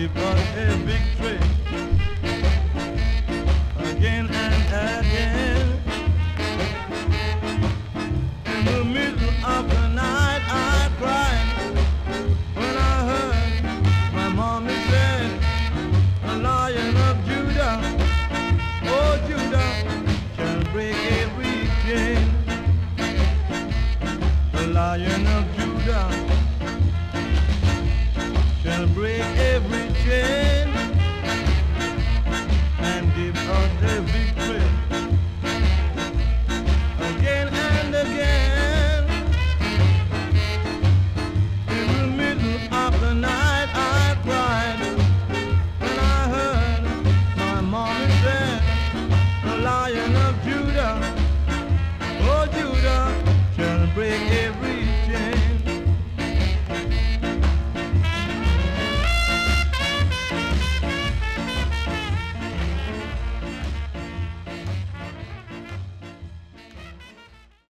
We've got a victory again and again. In the middle of the night I cried when I heard my mommy said, the Lion of Judah, oh Judah, shall break every chain. The Lion of Judah shall break every chain.